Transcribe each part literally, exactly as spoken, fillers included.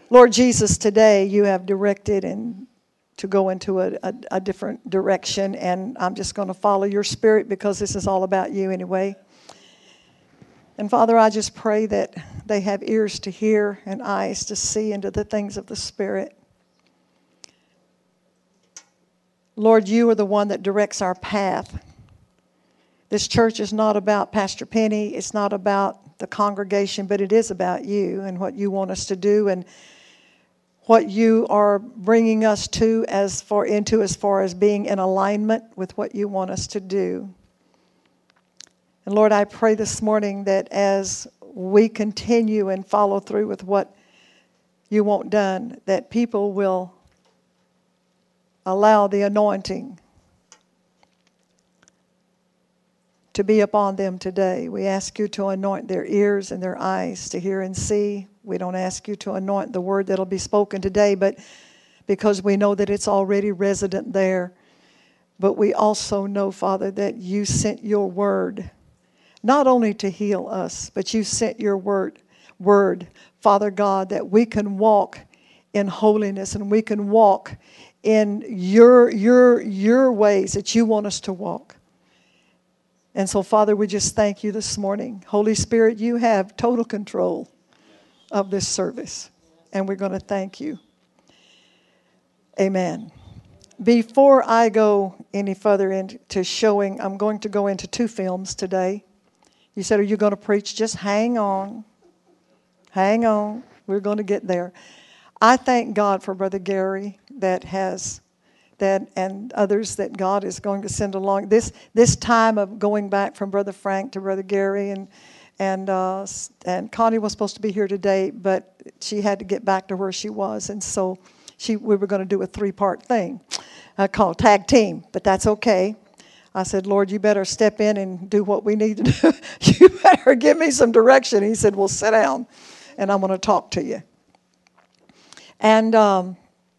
Lord Jesus, today you have directed and to go into a, a, a different direction, and I'm just going to follow your spirit because this is all about you anyway. And Father, I just pray that they have ears to hear and eyes to see into the things of the Spirit. Lord, you are the one that directs our path. This church is not about Pastor Penny. It's not about the congregation, but it is about you and what you want us to do and what you are bringing us to as far into as far as being in alignment with what you want us to do. And Lord, I pray this morning that as we continue and follow through with what you want done, that people will allow the anointing to be upon them today. We ask you to anoint their ears and their eyes to hear and see. We don't ask you to anoint the word that'll be spoken today, but because we know that it's already resident there. But we also know, Father, that you sent your word not only to heal us, but you sent your word, word, Father God, that we can walk in holiness and we can walk in your, your, your ways that you want us to walk. And so, Father, we just thank you this morning. Holy Spirit, you have total control of this service, and we're going to thank you. Amen. Before I go any further into showing, I'm going to go into two films today. You said, are you going to preach? Just hang on. Hang on. We're going to get there. I thank God for Brother Gary that has that and others that God is going to send along. This this time of going back from Brother Frank to Brother Gary and and uh, and Connie was supposed to be here today, but she had to get back to where she was, and so she we were going to do a three-part thing uh, called Tag Team, but that's okay. I said, Lord, you better step in and do what we need to do. You better give me some direction. He said, well, sit down, and I'm going to talk to you. And um,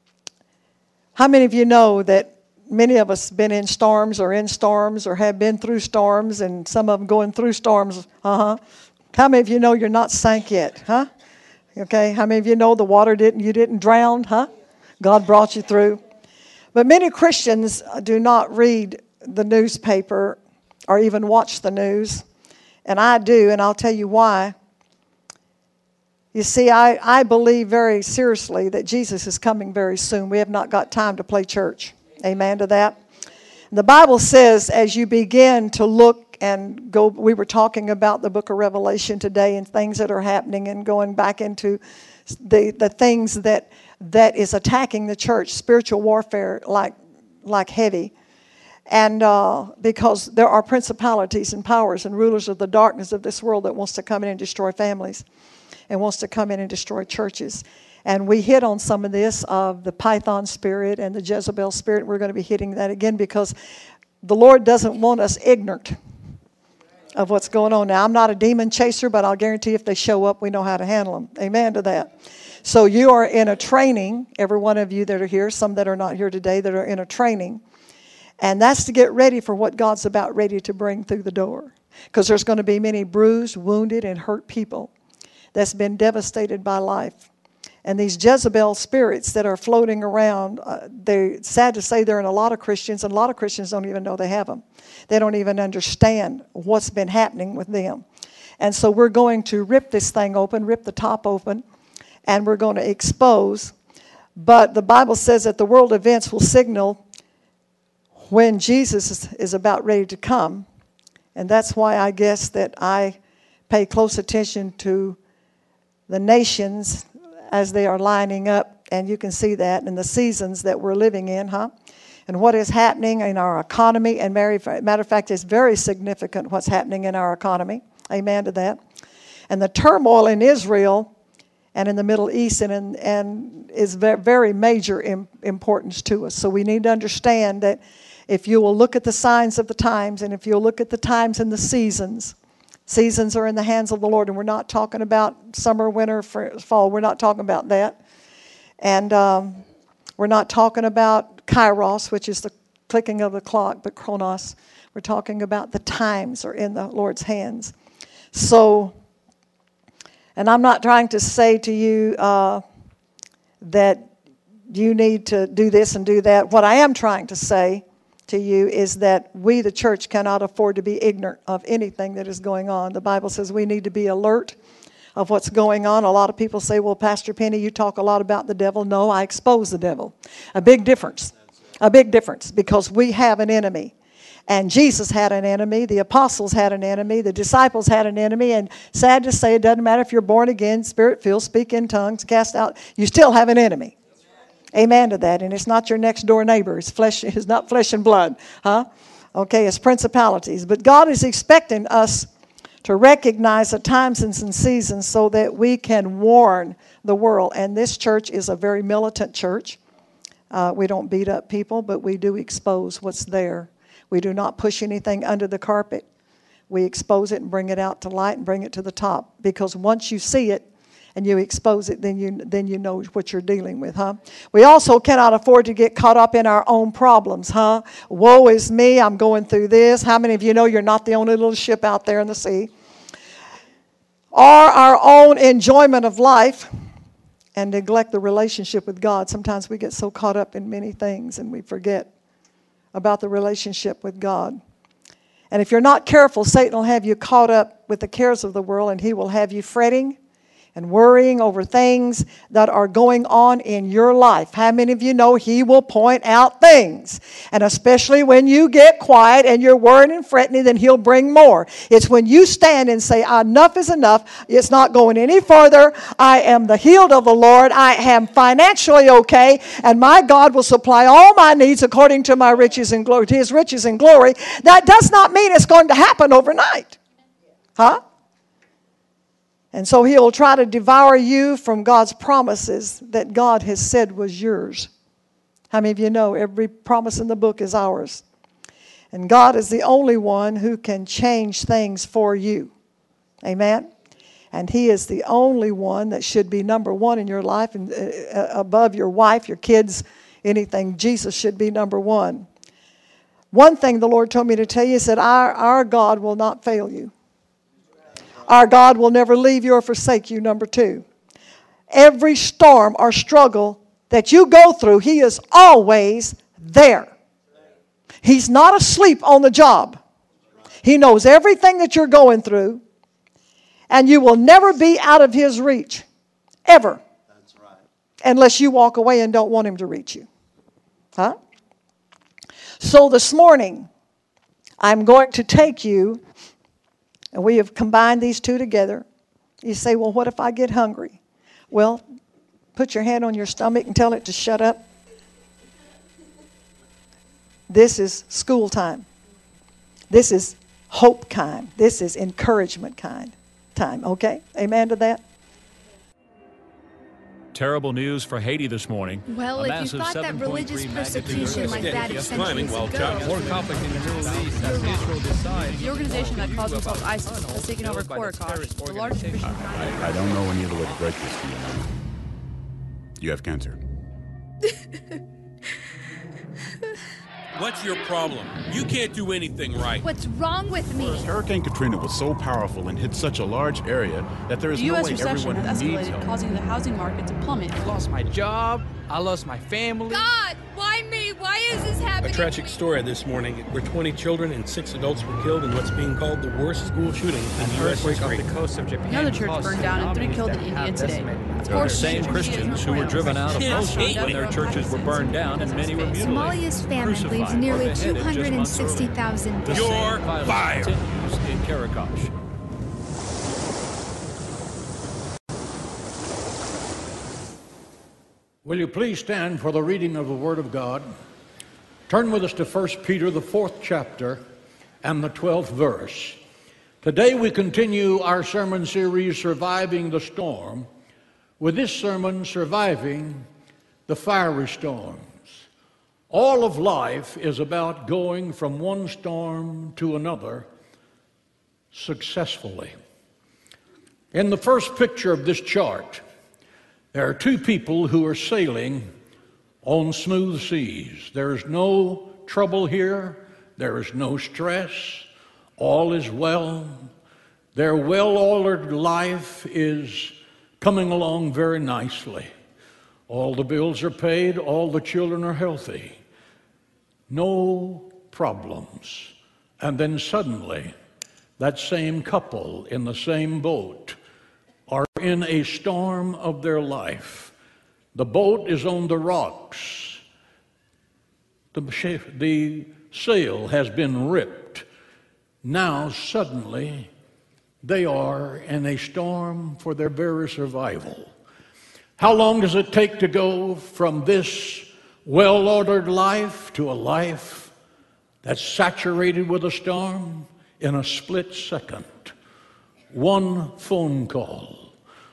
how many of you know that many of us have been in storms or in storms or have been through storms, and some of them going through storms? Uh-huh. How many of you know you're not sank yet? Huh? Okay. How many of you know the water didn't, you didn't drown? Huh? God brought you through. But many Christians do not read the newspaper or even watch the news. And I do, and I'll tell you why. You see, I, I believe very seriously that Jesus is coming very soon. We have not got time to play church. Amen to that. The Bible says as you begin to look and go, we were talking about the book of Revelation today and things that are happening and going back into the, the things that that is attacking the church, spiritual warfare like like heavy. And uh, because there are principalities and powers and rulers of the darkness of this world that wants to come in and destroy families and wants to come in and destroy churches. And we hit on some of this of the Python spirit and the Jezebel spirit. We're going to be hitting that again because the Lord doesn't want us ignorant of what's going on. Now, I'm not a demon chaser, but I'll guarantee if they show up, we know how to handle them. Amen to that. So you are in a training, every one of you that are here, some that are not here today that are in a training. And that's to get ready for what God's about ready to bring through the door. Because there's going to be many bruised, wounded, and hurt people that's been devastated by life. And these Jezebel spirits that are floating around, uh, they're sad to say they're in a lot of Christians, and a lot of Christians don't even know they have them. They don't even understand what's been happening with them. And so we're going to rip this thing open, rip the top open, and we're going to expose. But the Bible says that the world events will signal when Jesus is about ready to come. And that's why I guess that I pay close attention to the nations as they are lining up. And you can see that in the seasons that we're living in, huh? And what is happening in our economy. And matter of fact, it's very significant what's happening in our economy. Amen to that. And the turmoil in Israel and in the Middle East and, in, and is very, very major in, importance to us. So we need to understand that if you will look at the signs of the times, and if you'll look at the times and the seasons, seasons are in the hands of the Lord. And we're not talking about summer, winter, fall. We're not talking about that. And um, we're not talking about kairos, which is the clicking of the clock, but chronos. We're talking about the times are in the Lord's hands. So, and I'm not trying to say to you, uh, that you need to do this and do that. What I am trying to say to you is that we, the church, cannot afford to be ignorant of anything that is going on. The Bible says we need to be alert of what's going on. A lot of people say, well, Pastor Penny, you talk a lot about the devil. No, I expose the devil. A big difference. A big difference, because we have an enemy. And Jesus had an enemy. The apostles had an enemy. The disciples had an enemy. And sad to say, it doesn't matter if you're born again, spirit-filled, speak in tongues, cast out. You still have an enemy. Amen to that. And it's not your next door neighbor. It's flesh. It's not flesh and blood. Huh? Okay, it's principalities. But God is expecting us to recognize the times and seasons so that we can warn the world. And this church is a very militant church. Uh, we don't beat up people, but we do expose what's there. We do not push anything under the carpet. We expose it and bring it out to light and bring it to the top. Because once you see it, and you expose it, then you then you know what you're dealing with, huh? We also cannot afford to get caught up in our own problems, huh? Woe is me, I'm going through this. How many of you know you're not the only little ship out there in the sea? Or our own enjoyment of life and neglect the relationship with God. Sometimes we get so caught up in many things and we forget about the relationship with God. And if you're not careful, Satan will have you caught up with the cares of the world, and he will have you fretting and worrying over things that are going on in your life. How many of you know he will point out things? And especially when you get quiet and you're worrying and fretting, then he'll bring more. It's when you stand and say, enough is enough. It's not going any further. I am the healed of the Lord. I am financially okay. And my God will supply all my needs according to my riches and glory, to his riches and glory. That does not mean it's going to happen overnight. Huh? And so he'll try to devour you from God's promises that God has said was yours. How many of you know every promise in the book is ours? And God is the only one who can change things for you. Amen? And he is the only one that should be number one in your life, and uh, above your wife, your kids, anything. Jesus should be number one. One thing the Lord told me to tell you is that our, our God will not fail you. Our God will never leave you or forsake you, number two. Every storm or struggle that you go through, he is always there. He's not asleep on the job. He knows everything that you're going through, and you will never be out of his reach, ever. That's right. Unless you walk away and don't want him to reach you. Huh? So this morning, I'm going to take you, and we have combined these two together. You say, well, what if I get hungry? Well, put your hand on your stomach and tell it to shut up. This is school time. This is hope time. This is encouragement kind time. Okay? Amen to that? Terrible news for Haiti this morning. Well, if you thought that religious persecution like that is centuries ago, more conflict in the Middle East as Israel decides. the organization that calls itself ISIS has taken over Khorasan, the largest Christian town. I, I don't know any other way to break this to you. You have cancer. What's your problem? You can't do anything right. What's wrong with me? Hurricane Katrina was so powerful and hit such a large area that there is The no U S way recession everyone has who needs escalated, help. causing the housing market to plummet. I lost my job. I lost my family. God, why me? Why is this A happening? tragic story this morning where twenty children and six adults were killed in what's being called the worst school shooting in An U S earthquake off history. the coast of Japan. Another church caused burned down and three tsunamis killed in that India have today. decimated Of They're the course, same Turkey Christians is who were Israel. driven out of Yes, Mosul hate when their me. churches were burned down and many were mutilated. Somalia's famine leaves crucified, nearly or beheaded two just hundred months sixty earlier. thousand The dead. You're same violence fired. continues in Karakash. Will you please stand for the reading of the Word of God? Turn with us to First Peter, the fourth chapter, and the twelfth verse. Today we continue our sermon series, Surviving the Storm, with this sermon, Surviving the Fiery Storms. All of life is about going from one storm to another successfully. In the first picture of this chart, there are two people who are sailing on smooth seas. There is no trouble here. There is no stress. All is well. Their well-ordered life is coming along very nicely. All the bills are paid, all the children are healthy. No problems. And then suddenly, that same couple in the same boat are in a storm of their life. The boat is on the rocks. The, the sail has been ripped. Now, suddenly, they are in a storm for their very survival. How long does it take to go from this well-ordered life to a life that's saturated with a storm? In a split second. One phone call,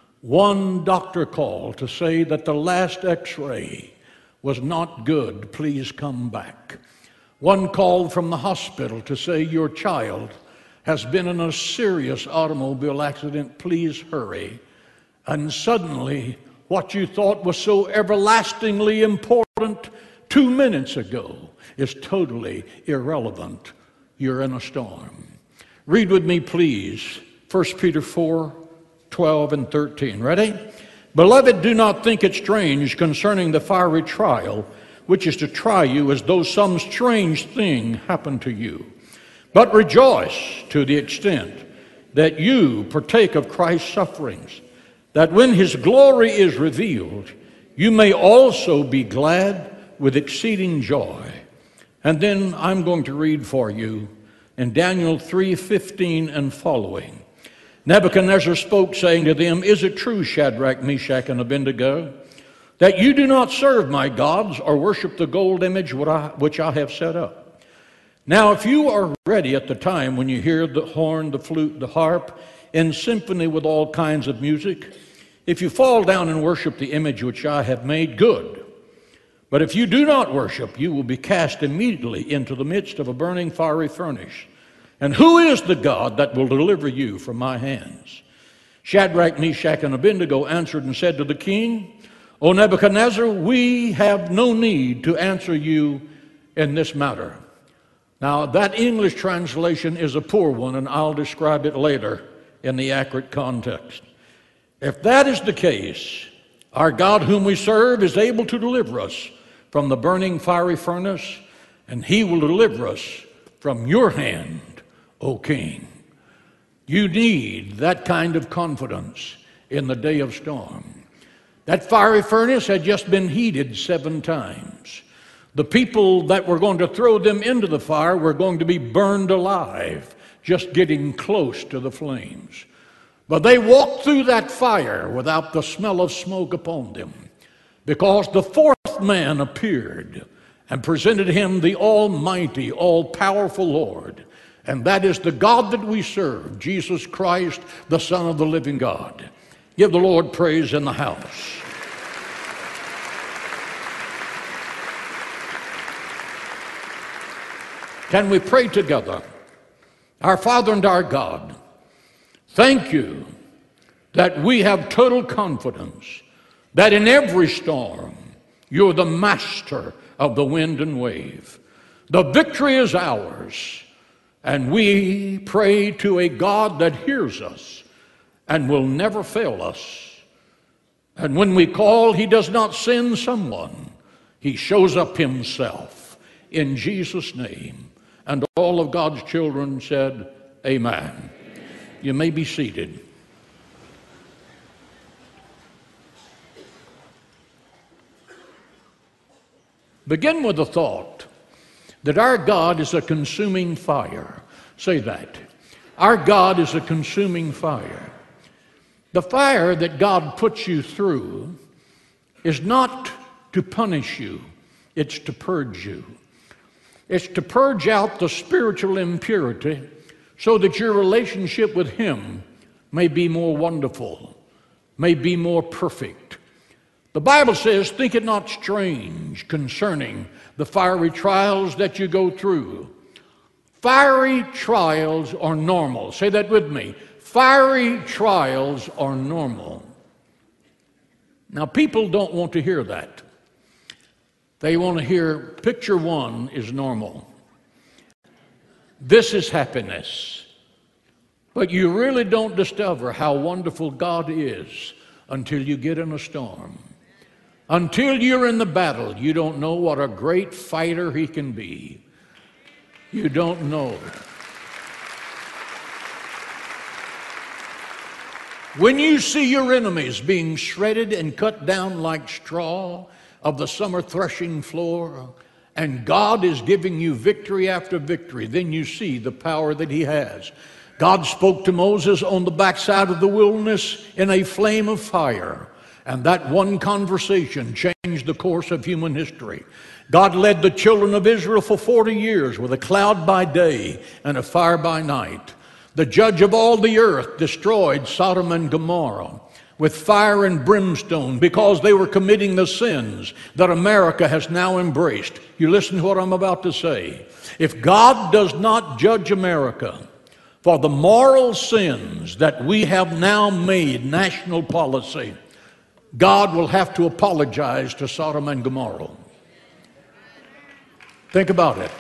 one doctor call to say that the last x-ray was not good, please come back. One call from the hospital to say your child has been in a serious automobile accident, please hurry. And suddenly, what you thought was so everlastingly important two minutes ago is totally irrelevant. You're in a storm. Read with me, please, First Peter four, twelve and thirteen. Ready? Beloved, do not think it strange concerning the fiery trial, which is to try you as though some strange thing happened to you. But rejoice to the extent that you partake of Christ's sufferings, that when his glory is revealed, you may also be glad with exceeding joy. And then I'm going to read for you in Daniel three fifteen and following. Nebuchadnezzar spoke, saying to them, Is it true, Shadrach, Meshach, and Abednego, that you do not serve my gods or worship the gold image which I have set up? Now, if you are ready at the time when you hear the horn, the flute, the harp, in symphony with all kinds of music, if you fall down and worship the image which I have made, good. But if you do not worship, you will be cast immediately into the midst of a burning fiery furnace. And who is the God that will deliver you from my hands? Shadrach, Meshach, and Abednego answered and said to the king, O Nebuchadnezzar, we have no need to answer you in this matter. Now, that English translation is a poor one, and I'll describe it later in the accurate context. If that is the case, our God whom we serve is able to deliver us from the burning fiery furnace, and he will deliver us from your hand, O king. You need that kind of confidence in the day of storm. That fiery furnace had just been heated seven times. The people that were going to throw them into the fire were going to be burned alive, just getting close to the flames. But they walked through that fire without the smell of smoke upon them, because the fourth man appeared and presented him the almighty, all-powerful Lord. And that is the God that we serve, Jesus Christ, the Son of the living God. Give the Lord praise in the house. Can we pray together? Our Father and our God, thank you that we have total confidence that in every storm, you're the master of the wind and wave. The victory is ours, and we pray to a God that hears us and will never fail us. And when we call, he does not send someone. He shows up himself in Jesus' name. And all of God's children said, Amen. You may be seated. Begin with the thought that our God is a consuming fire. Say that. Our God is a consuming fire. The fire that God puts you through is not to punish you, it's to purge you. It's to purge out the spiritual impurity so that your relationship with him may be more wonderful, may be more perfect. The Bible says, think it not strange concerning the fiery trials that you go through. Fiery trials are normal. Say that with me. Fiery trials are normal. Now, people don't want to hear that. They want to hear, picture one is normal. This is happiness. But you really don't discover how wonderful God is until you get in a storm. Until you're in the battle, you don't know what a great fighter he can be. You don't know. When you see your enemies being shredded and cut down like straw of the summer threshing floor, and God is giving you victory after victory, then you see the power that he has. God spoke to Moses on the backside of the wilderness in a flame of fire, and that one conversation changed the course of human history. God led the children of Israel for forty years with a cloud by day and a fire by night. The judge of all the earth destroyed Sodom and Gomorrah with fire and brimstone because they were committing the sins that America has now embraced. You listen to what I'm about to say. If God does not judge America for the moral sins that we have now made national policy, God will have to apologize to Sodom and Gomorrah. Think about it.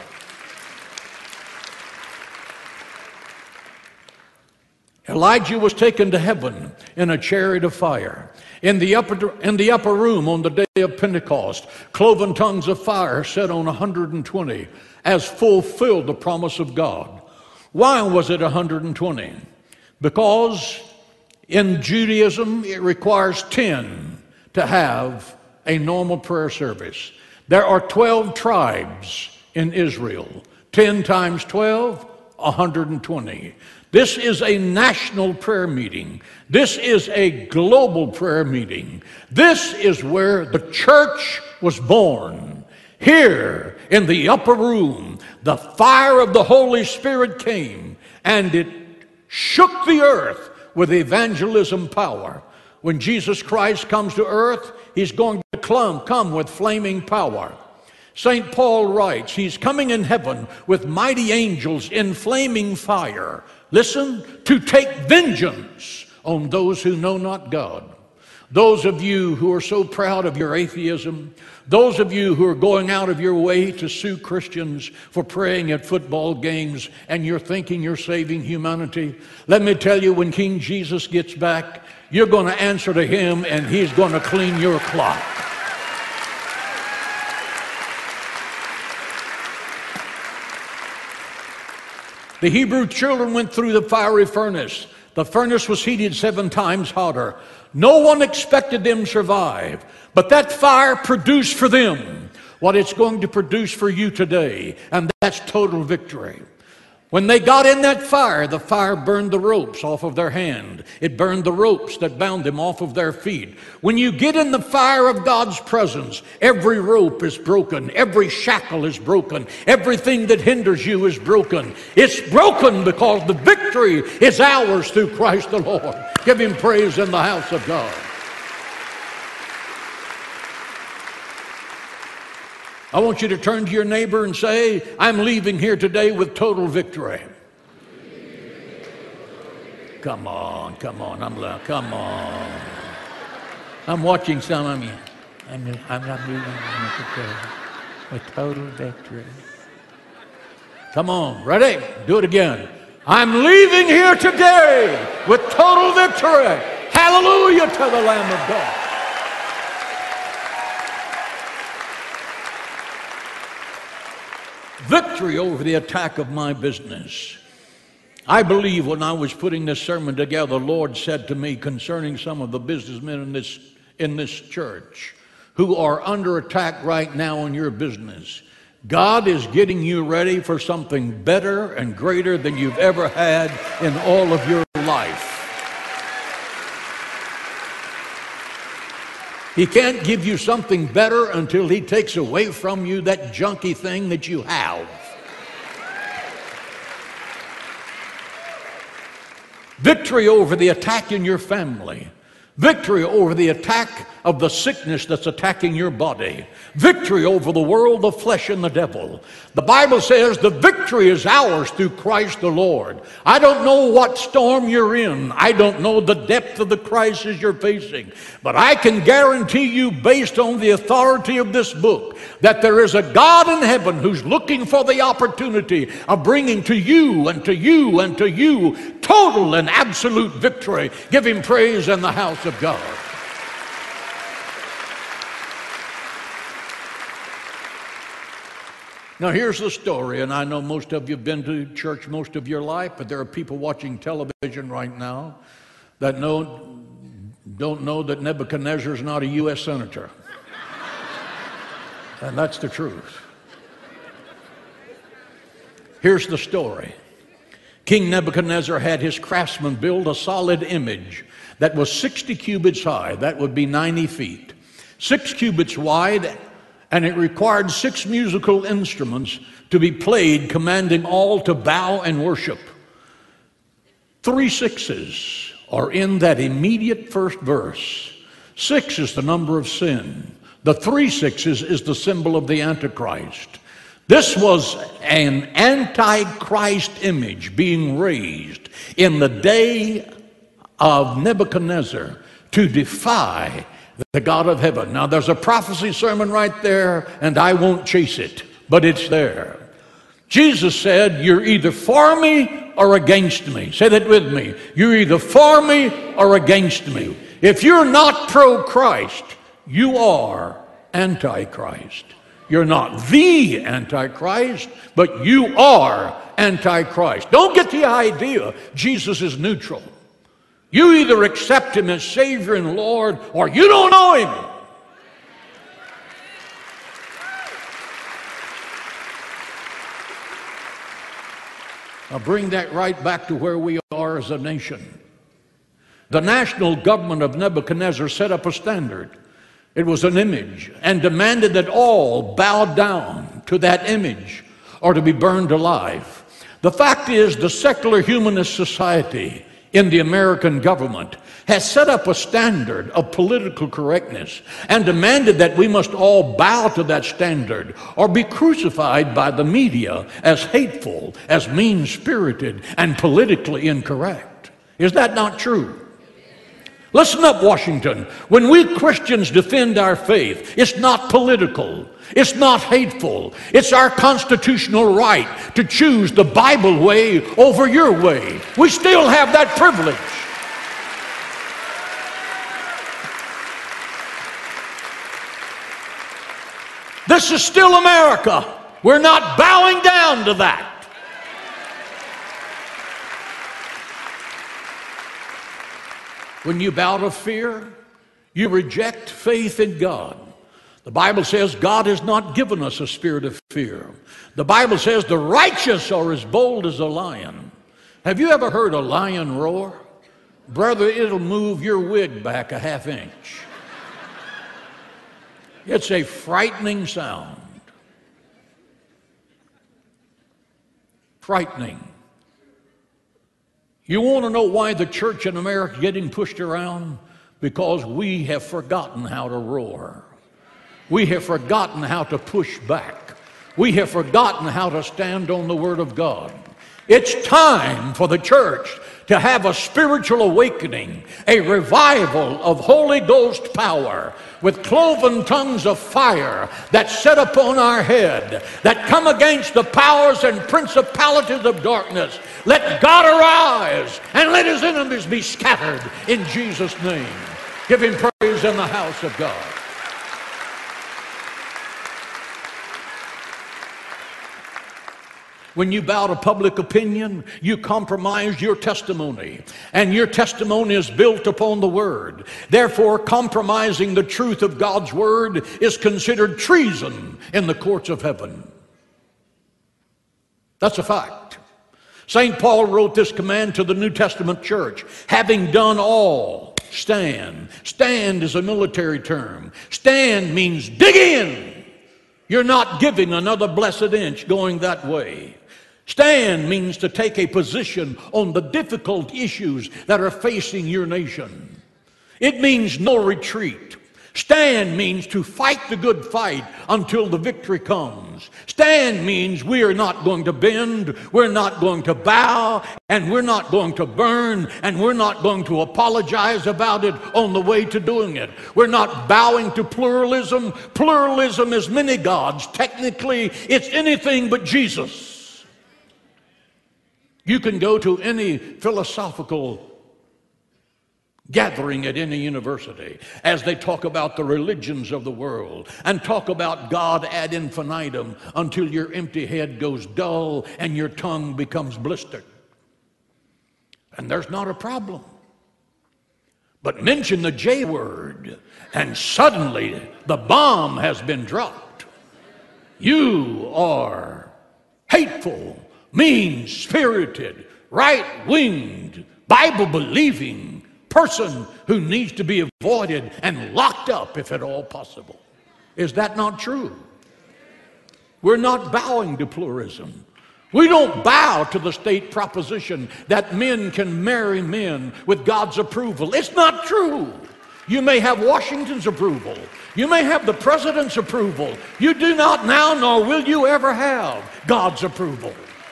Elijah was taken to heaven in a chariot of fire. In the upper, in the upper room on the day of Pentecost, cloven tongues of fire set on one hundred twenty as fulfilled the promise of God. Why was it one hundred twenty? Because in Judaism it requires ten to have a normal prayer service. There are twelve tribes in Israel. ten times twelve, one hundred twenty. This is a national prayer meeting. This is a global prayer meeting. This is where the church was born. Here in the upper room, the fire of the Holy Spirit came and it shook the earth with evangelism power. When Jesus Christ comes to earth, he's going to come, come with flaming power. Saint Paul writes, he's coming in heaven with mighty angels in flaming fire. Listen, to take vengeance on those who know not God. Those of you who are so proud of your atheism, those of you who are going out of your way to sue Christians for praying at football games and you're thinking you're saving humanity, let me tell you, when King Jesus gets back, you're going to answer to him and he's going to clean your clock. The Hebrew children went through the fiery furnace. The furnace was heated seven times hotter. No one expected them to survive, but that fire produced for them what it's going to produce for you today, and that's total victory. When they got in that fire, the fire burned the ropes off of their hand. It burned the ropes that bound them off of their feet. When you get in the fire of God's presence, every rope is broken. Every shackle is broken. Everything that hinders you is broken. It's broken because the victory is ours through Christ the Lord. Give him praise in the house of God. I want you to turn to your neighbor and say, I'm leaving here today with total victory. Come on, come on, I'm come on. I'm watching some of you. I'm, I'm not leaving here today with total victory. Come on, ready? Do it again. I'm leaving here today with total victory. Hallelujah to the Lamb of God. Victory over the attack of my business. I believe when I was putting this sermon together, the Lord said to me concerning some of the businessmen in this, in this church who are under attack right now in your business, God is getting you ready for something better and greater than you've ever had in all of your life. He can't give you something better until he takes away from you that junky thing that you have. Victory over the attack in your family. Victory over the attack of the sickness that's attacking your body. Victory over the world, the flesh, and the devil. The Bible says the victory is ours through Christ the Lord. I don't know what storm you're in. I don't know the depth of the crisis you're facing. But I can guarantee you, based on the authority of this book, that there is a God in heaven who's looking for the opportunity of bringing to you and to you and to you total and absolute victory. Give him praise in the house of God. Now, here's the story, and I know most of you have been to church most of your life, but there are people watching television right now that know, don't know that Nebuchadnezzar is not a U S senator. And that's the truth. Here's the story. King Nebuchadnezzar had his craftsmen build a solid image that was sixty cubits high, that would be ninety feet, six cubits wide, and it required six musical instruments to be played, commanding all to bow and worship. Three sixes are in that immediate first verse. Six is the number of sin. The three sixes is the symbol of the Antichrist. This was an Antichrist image being raised in the day of Nebuchadnezzar to defy the God of heaven. Now, there's a prophecy sermon right there, and I won't chase it, but it's there. Jesus said, you're either for me or against me. Say that with me. You're either for me or against me. If you're not pro-Christ, you are Antichrist. You're not the Antichrist, but you are Antichrist. Don't get the idea Jesus is neutral. You either accept him as Savior and Lord, or you don't know him. I'll bring that right back to where we are as a nation. The national government of Nebuchadnezzar set up a standard. It was an image, and demanded that all bow down to that image or to be burned alive. The fact is, the secular humanist society in the American government has set up a standard of political correctness and demanded that we must all bow to that standard or be crucified by the media as hateful, as mean-spirited, and politically incorrect. Is that not true? Listen up, Washington. When we Christians defend our faith, it's not political. It's not hateful. It's our constitutional right to choose the Bible way over your way. We still have that privilege. This is still America. We're not bowing down to that. When you bow to fear, you reject faith in God. The Bible says God has not given us a spirit of fear. The Bible says the righteous are as bold as a lion. Have you ever heard a lion roar? Brother, it'll move your wig back a half inch. It's a frightening sound. Frightening. You want to know why the church in America is getting pushed around? Because we have forgotten how to roar. We have forgotten how to push back. We have forgotten how to stand on the Word of God. It's time for the church to have a spiritual awakening, a revival of Holy Ghost power with cloven tongues of fire that set upon our head, that come against the powers and principalities of darkness. Let God arise and let his enemies be scattered in Jesus' name. Give him praise in the house of God. When you bow to public opinion, you compromise your testimony, and your testimony is built upon the Word. Therefore, compromising the truth of God's Word is considered treason in the courts of heaven. That's a fact. Saint Paul wrote this command to the New Testament church: having done all, stand. Stand is a military term. Stand means dig in. You're not giving another blessed inch going that way. Stand means to take a position on the difficult issues that are facing your nation. It means no retreat. Stand means to fight the good fight until the victory comes. Stand means we are not going to bend, we're not going to bow, and we're not going to burn, and we're not going to apologize about it on the way to doing it. We're not bowing to pluralism. Pluralism is many gods. Technically, it's anything but Jesus. You can go to any philosophical gathering at any university as they talk about the religions of the world and talk about God ad infinitum until your empty head goes dull and your tongue becomes blistered. And there's not a problem. But mention the J word and suddenly the bomb has been dropped. You are hateful, mean-spirited, right-winged, Bible-believing person who needs to be avoided and locked up if at all possible. Is that not true? We're not bowing to pluralism. We don't bow to the state proposition that men can marry men with God's approval. It's not true. You may have Washington's approval. You may have the president's approval. You do not now, nor will you ever have God's approval.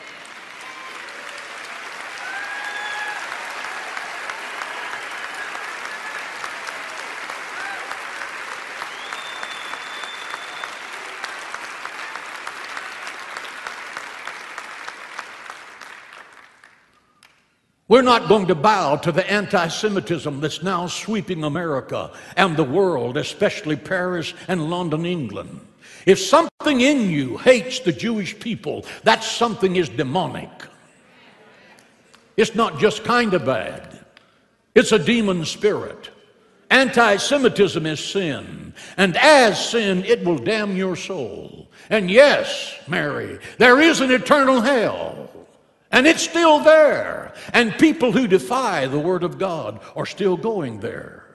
We're not going to bow to the anti-Semitism that's now sweeping America and the world, especially Paris and London, England. If something in you hates the Jewish people, that something is demonic. It's not just kind of bad. It's a demon spirit. Anti-Semitism is sin, and as sin, it will damn your soul. And yes, Mary, there is an eternal hell. And it's still there. And people who defy the Word of God are still going there.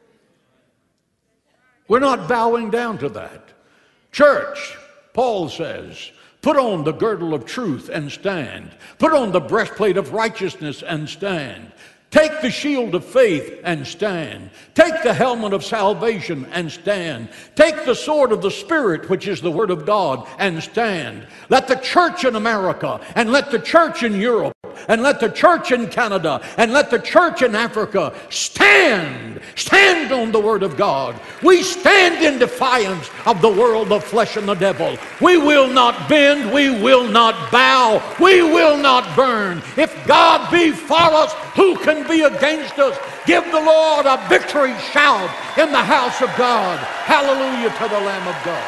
We're not bowing down to that. Church, Paul says, put on the girdle of truth and stand. Put on the breastplate of righteousness and stand. Take the shield of faith and stand. Take the helmet of salvation and stand. Take the sword of the Spirit, which is the Word of God, and stand. Let the church in America, and let the church in Europe, and let the church in Canada, and let the church in Africa stand. Stand on the Word of God. We stand in defiance of the world, the flesh, and the devil. We will not bend. We will not bow. We will not burn. If God be for us, who can be against us? Give the Lord a victory shout in the house of God. Hallelujah to the Lamb of God.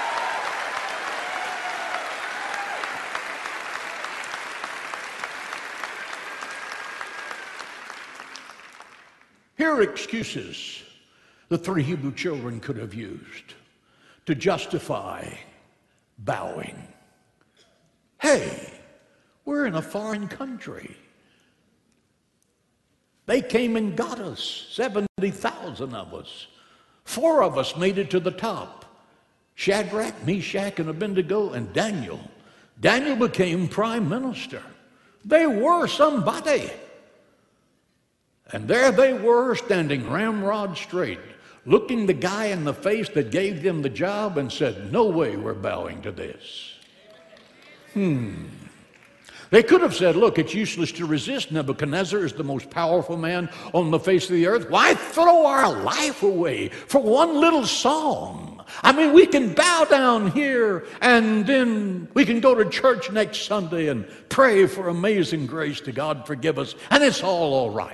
Here are excuses the three Hebrew children could have used to justify bowing. Hey, we're in a foreign country. They came and got us, seventy thousand of us. Four of us made it to the top. Shadrach, Meshach, and Abednego, and Daniel. Daniel became prime minister. They were somebody. And there they were, standing ramrod straight, looking the guy in the face that gave them the job and said, no way we're bowing to this. Hmm. They could have said, look, it's useless to resist. Nebuchadnezzar is the most powerful man on the face of the earth. Why throw our life away for one little song? I mean, we can bow down here and then we can go to church next Sunday and pray for amazing grace to God forgive us, and it's all all right.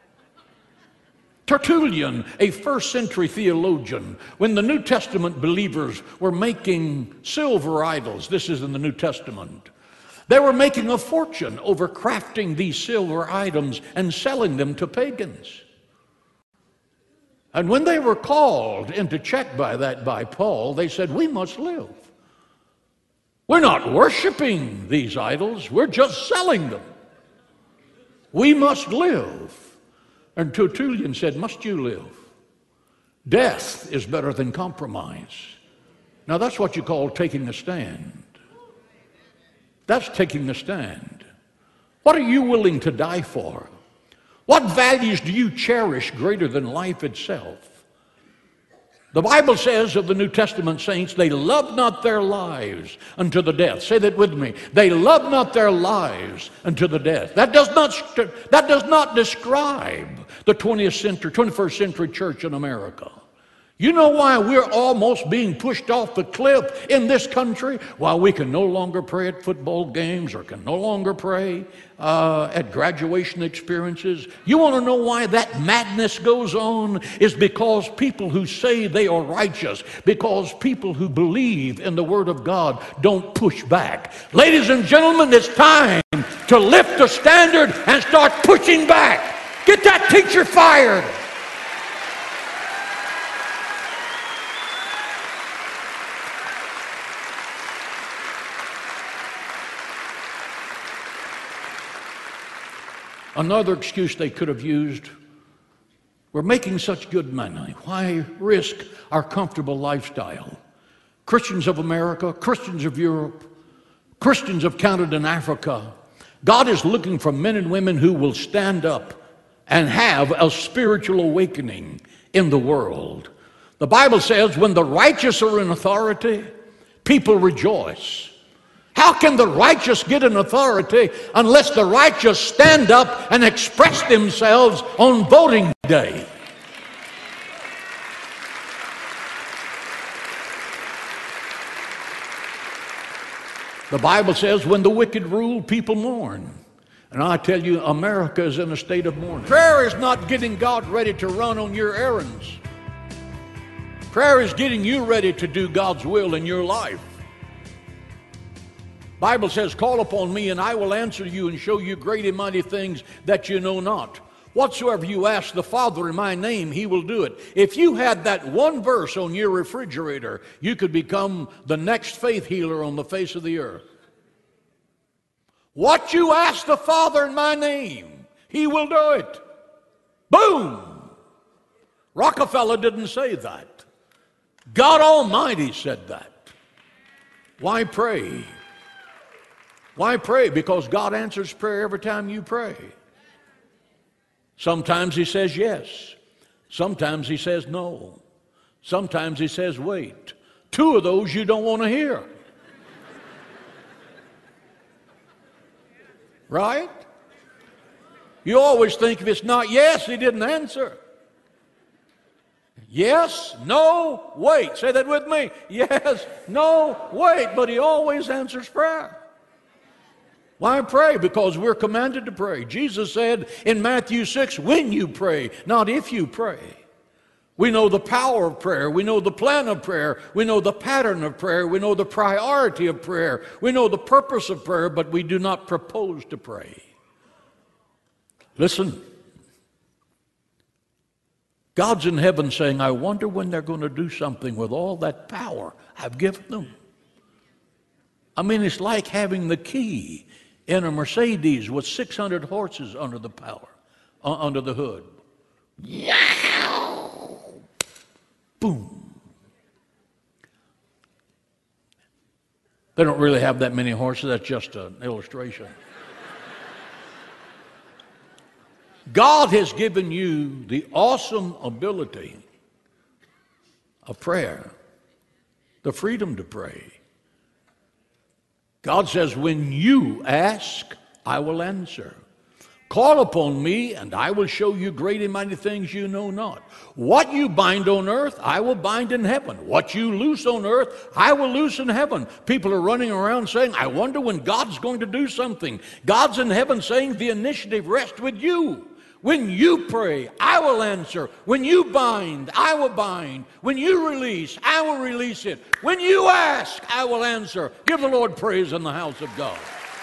Tertullian, a first century theologian, when the New Testament believers were making silver idols, this is in the New Testament, they were making a fortune over crafting these silver items and selling them to pagans. And when they were called into check by that by Paul, they said, we must live. We're not worshiping these idols, we're just selling them. We must live. And Tertullian said, must you live? Death is better than compromise. Now that's what you call taking a stand. That's taking a stand. What are you willing to die for? What values do you cherish greater than life itself? The Bible says of the New Testament saints, they love not their lives unto the death. Say that with me. They love not their lives unto the death. That does not, that does not describe the twentieth century, twenty-first century church in America. You know why we're almost being pushed off the cliff in this country? Why we can no longer pray at football games or can no longer pray uh, at graduation experiences. You want to know why that madness goes on? Is because people who say they are righteous, because people who believe in the Word of God don't push back. Ladies and gentlemen, it's time to lift the standard and start pushing back. Get that teacher fired. Another excuse they could have used, we're making such good money. Why risk our comfortable lifestyle? Christians of America, Christians of Europe, Christians of Canada and Africa, God is looking for men and women who will stand up and have a spiritual awakening in the world. The Bible says when the righteous are in authority, people rejoice. How can the righteous get an authority unless the righteous stand up and express themselves on voting day? The Bible says when the wicked rule, people mourn. And I tell you, America is in a state of mourning. Prayer is not getting God ready to run on your errands. Prayer is getting you ready to do God's will in your life. Bible says, call upon me and I will answer you and show you great and mighty things that you know not. Whatsoever you ask the Father in my name, he will do it. If you had that one verse on your refrigerator, you could become the next faith healer on the face of the earth. What you ask the Father in my name, he will do it. Boom! Rockefeller didn't say that. God Almighty said that. Why pray? Why pray? Because God answers prayer every time you pray. Sometimes he says yes. Sometimes he says no. Sometimes he says wait. Two of those you don't want to hear. Right? You always think if it's not yes, he didn't answer. Yes, no, wait. Say that with me. Yes, no, wait. But he always answers prayer. Why pray? Because we're commanded to pray. Jesus said in Matthew six, when you pray, not if you pray. We know the power of prayer. We know the plan of prayer. We know the pattern of prayer. We know the priority of prayer. We know the purpose of prayer, but we do not propose to pray. Listen. God's in heaven saying, I wonder when they're going to do something with all that power I've given them. I mean, it's like having the key in a Mercedes with six hundred horses under the power, uh, under the hood. Yow! Boom. They don't really have that many horses. That's just an illustration. God has given you the awesome ability of prayer, the freedom to pray. God says, when you ask, I will answer. Call upon me, and I will show you great and mighty things you know not. What you bind on earth, I will bind in heaven. What you loose on earth, I will loose in heaven. People are running around saying, I wonder when God's going to do something. God's in heaven saying the initiative rests with you. When you pray, I will answer. When you bind, I will bind. When you release, I will release it. When you ask, I will answer. Give the Lord praise in the house of God.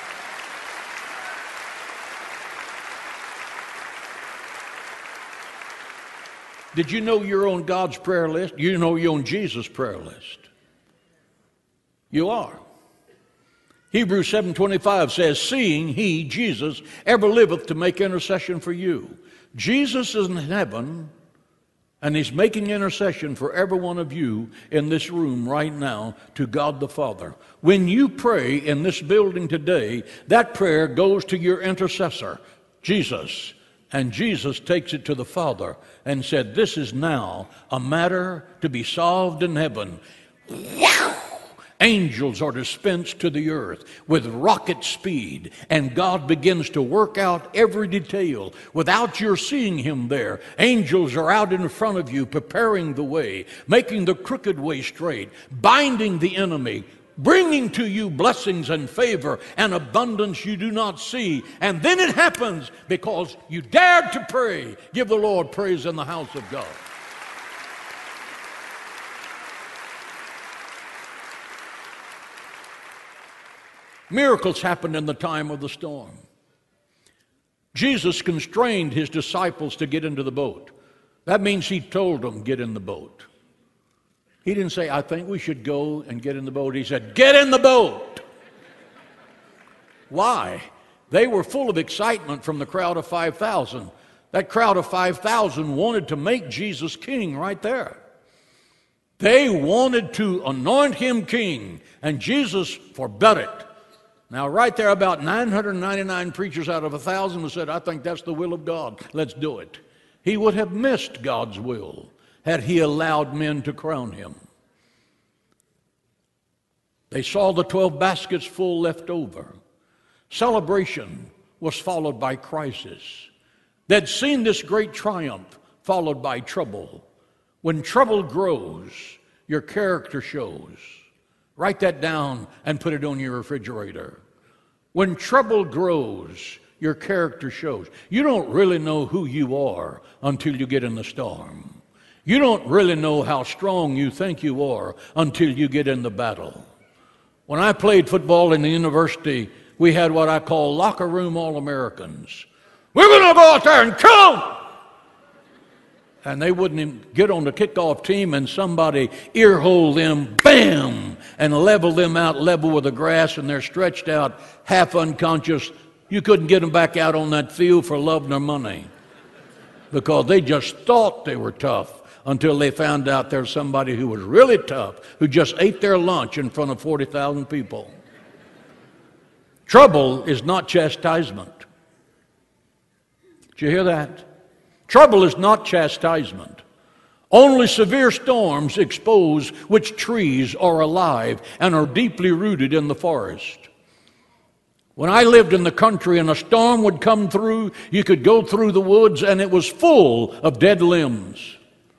Did you know you're on God's prayer list? You know you're on Jesus' prayer list. You are. Hebrews seven twenty-five says, seeing he, Jesus, ever liveth to make intercession for you. Jesus is in heaven, and he's making intercession for every one of you in this room right now to God the Father. When you pray in this building today, that prayer goes to your intercessor, Jesus. And Jesus takes it to the Father and said, this is now a matter to be solved in heaven. Wow! Angels are dispensed to the earth with rocket speed, and God begins to work out every detail without your seeing him there. Angels are out in front of you, preparing the way, making the crooked way straight, binding the enemy, bringing to you blessings and favor and abundance you do not see. And then it happens because you dared to pray. Give the Lord praise in the house of God. Miracles happened in the time of the storm. Jesus constrained his disciples to get into the boat. That means he told them, get in the boat. He didn't say, I think we should go and get in the boat. He said, get in the boat. Why? They were full of excitement from the crowd of five thousand. That crowd of five thousand wanted to make Jesus king right there. They wanted to anoint him king, and Jesus forbade it. Now, right there, about nine hundred ninety-nine preachers out of one thousand said, I think that's the will of God. Let's do it. He would have missed God's will had he allowed men to crown him. They saw the twelve baskets full left over. Celebration was followed by crisis. They'd seen this great triumph followed by trouble. When trouble grows, your character shows. Write that down and put it on your refrigerator. When trouble grows, your character shows. You don't really know who you are until you get in the storm. You don't really know how strong you think you are until you get in the battle. When I played football in the university, we had what I call locker room All-Americans. We're going to go out there and kill them! And they wouldn't even get on the kickoff team, and somebody earhole them, bam, and level them out level with the grass, and they're stretched out half unconscious. You couldn't get them back out on that field for love nor money because they just thought they were tough until they found out there's somebody who was really tough, who just ate their lunch in front of forty thousand people. Trouble is not chastisement. Did you hear that? Trouble is not chastisement. Only severe storms expose which trees are alive and are deeply rooted in the forest. When I lived in the country and a storm would come through, you could go through the woods and it was full of dead limbs.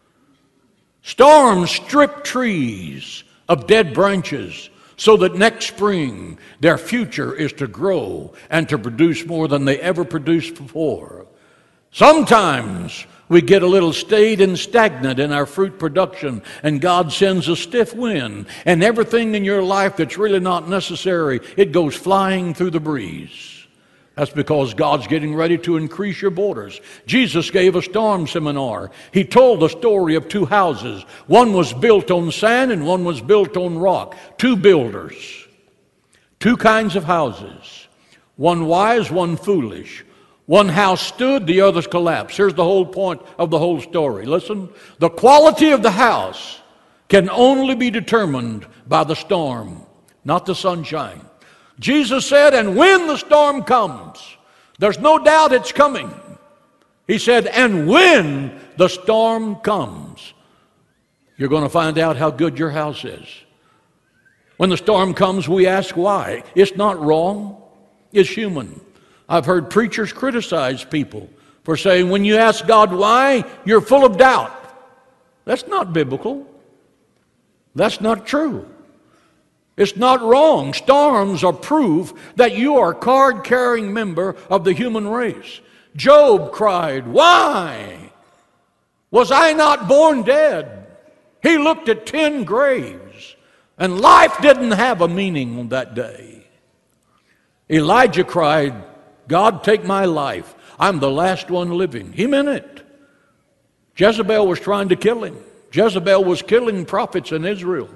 Storms strip trees of dead branches so that next spring their future is to grow and to produce more than they ever produced before. Sometimes we get a little staid and stagnant in our fruit production, and God sends a stiff wind, and everything in your life that's really not necessary, it goes flying through the breeze. That's because God's getting ready to increase your borders. Jesus gave a storm seminar. He told the story of two houses. One was built on sand and one was built on rock. Two builders. Two kinds of houses. One wise, one foolish. One house stood, the others collapsed. Here's the whole point of the whole story. Listen, the quality of the house can only be determined by the storm, not the sunshine. Jesus said, and when the storm comes, there's no doubt it's coming. He said, and when the storm comes, you're going to find out how good your house is. When the storm comes, we ask why. It's not wrong. It's human. I've heard preachers criticize people for saying, when you ask God why, you're full of doubt. That's not biblical. That's not true. It's not wrong. Storms are proof that you are a card-carrying member of the human race. Job cried, why was I not born dead? He looked at ten graves, and life didn't have a meaning on that day. Elijah cried, God, take my life. I'm the last one living. He meant it. Jezebel was trying to kill him. Jezebel was killing prophets in Israel.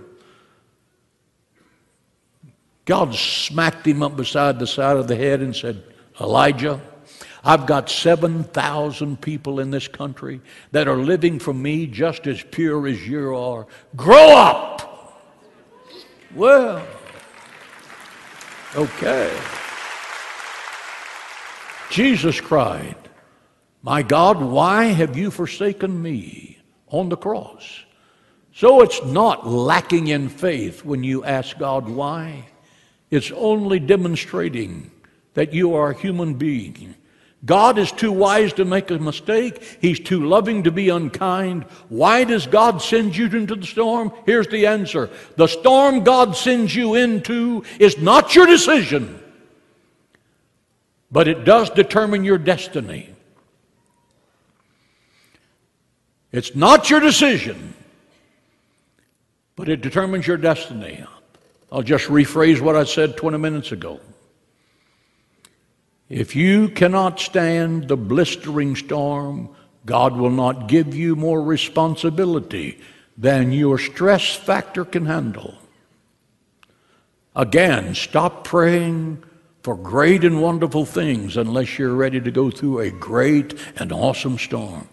God smacked him up beside the side of the head and said, Elijah, I've got seven thousand people in this country that are living for me just as pure as you are. Grow up! Well, okay. Jesus cried, my God, why have you forsaken me on the cross? So it's not lacking in faith when you ask God why. It's only demonstrating that you are a human being. God is too wise to make a mistake. He's too loving to be unkind. Why does God send you into the storm? Here's the answer. The storm God sends you into is not your decision, but it does determine your destiny. It's not your decision, but it determines your destiny. I'll just rephrase what I said twenty minutes ago. If you cannot stand the blistering storm, God will not give you more responsibility than your stress factor can handle. Again, stop praying for great and wonderful things unless you're ready to go through a great and awesome storm.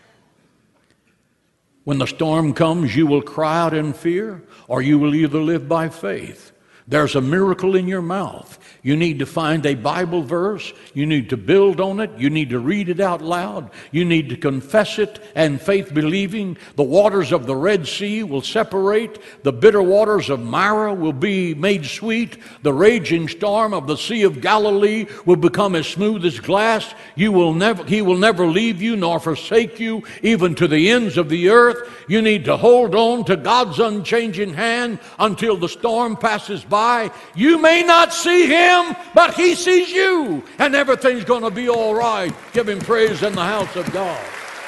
When the storm comes, you will cry out in fear, or you will either live by faith. There's a miracle in your mouth. You need to find a Bible verse. You need to build on it. You need to read it out loud. You need to confess it, and faith believing. The waters of the Red Sea will separate. The bitter waters of Marah will be made sweet. The raging storm of the Sea of Galilee will become as smooth as glass. You will never, he will never leave you nor forsake you, even to the ends of the earth. You need to hold on to God's unchanging hand until the storm passes by. You may not see him, but he sees you, and everything's going to be all right. Give him praise in the house of God.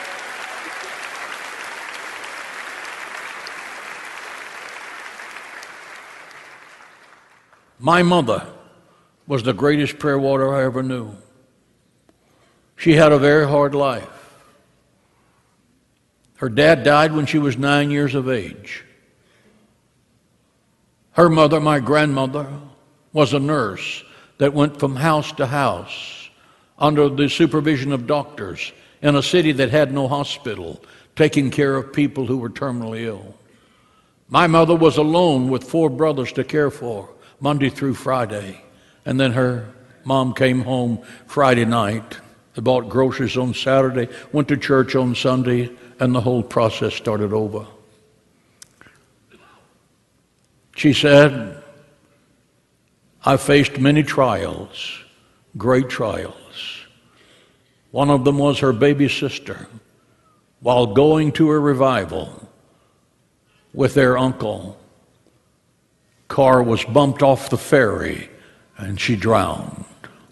My mother was the greatest prayer warrior I ever knew. She had a very hard life. Her dad died when she was nine years of age. Her mother, my grandmother, was a nurse that went from house to house under the supervision of doctors in a city that had no hospital, taking care of people who were terminally ill. My mother was alone with four brothers to care for Monday through Friday. And then her mom came home Friday night. They bought groceries on Saturday, went to church on Sunday, and the whole process started over. She said, I faced many trials, great trials. One of them was her baby sister. While going to a revival with their uncle, car was bumped off the ferry and she drowned.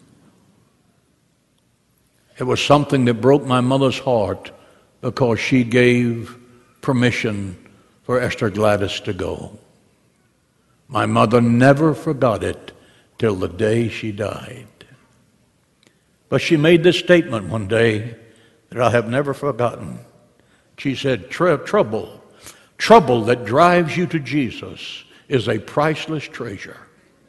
It was something that broke my mother's heart because she gave permission for Esther Gladys to go. My mother never forgot it till the day she died. But she made this statement one day that I have never forgotten. She said, trouble, trouble that drives you to Jesus is a priceless treasure.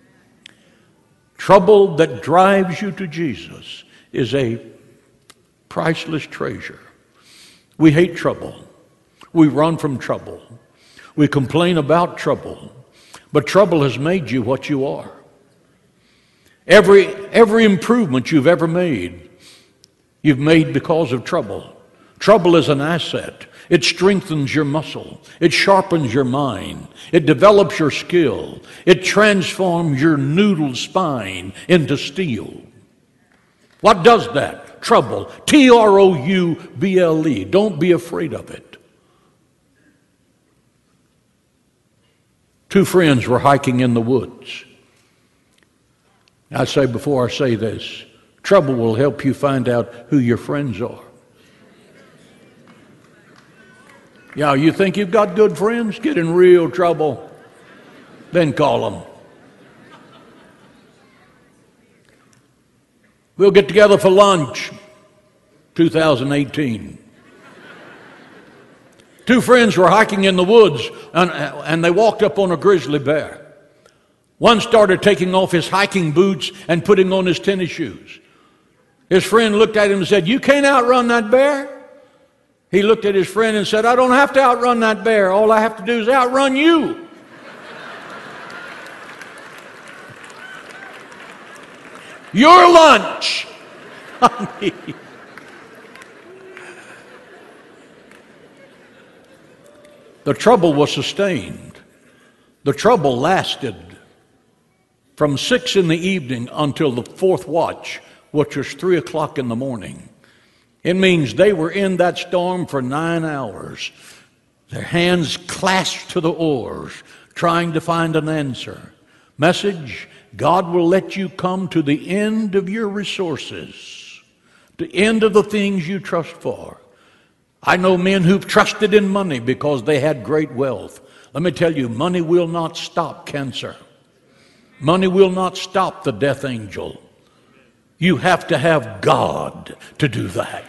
Trouble that drives you to Jesus is a priceless treasure. We hate trouble. We run from trouble. We complain about trouble. But trouble has made you what you are. Every, every improvement you've ever made, you've made because of trouble. Trouble is an asset. It strengthens your muscle. It sharpens your mind. It develops your skill. It transforms your noodle spine into steel. What does that? Trouble. T R O U B L E. Don't be afraid of it. Two friends were hiking in the woods. I say before I say this, trouble will help you find out who your friends are. Yeah, you think you've got good friends? Get in real trouble, then call them. We'll get together for lunch, two thousand eighteen. Two friends were hiking in the woods, and, and they walked up on a grizzly bear. One started taking off his hiking boots and putting on his tennis shoes. His friend looked at him and said, "You can't outrun that bear." He looked at his friend and said, "I don't have to outrun that bear. All I have to do is outrun you." Your lunch. The trouble was sustained. The trouble lasted from six in the evening until the fourth watch, which was three o'clock in the morning. It means they were in that storm for nine hours, their hands clasped to the oars, trying to find an answer. Message: God will let you come to the end of your resources, the end of the things you trust for. I know men who've trusted in money because they had great wealth. Let me tell you, money will not stop cancer. Money will not stop the death angel. You have to have God to do that.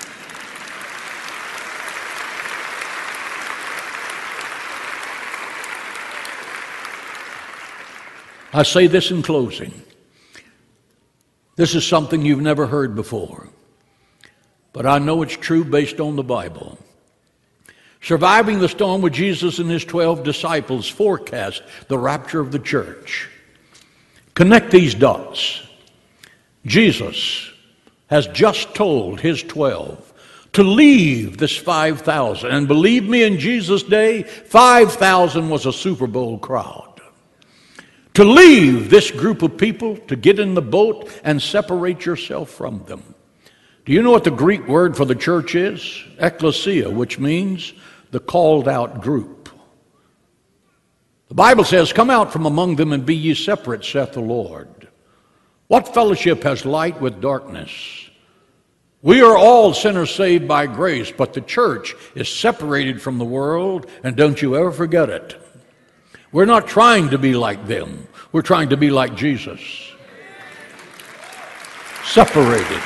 I say this in closing. This is something you've never heard before, but I know it's true based on the Bible. Surviving the storm with Jesus and his twelve disciples forecast the rapture of the church. Connect these dots. Jesus has just told his twelve to leave this five thousand. And believe me, in Jesus' day, five thousand was a Super Bowl crowd. To leave this group of people, to get in the boat and separate yourself from them. Do you know what the Greek word for the church is? Ekklesia, which means the called out group. The Bible says, "Come out from among them and be ye separate, saith the Lord." What fellowship has light with darkness? We are all sinners saved by grace, but the church is separated from the world, and don't you ever forget it. We're not trying to be like them. We're trying to be like Jesus. Separated.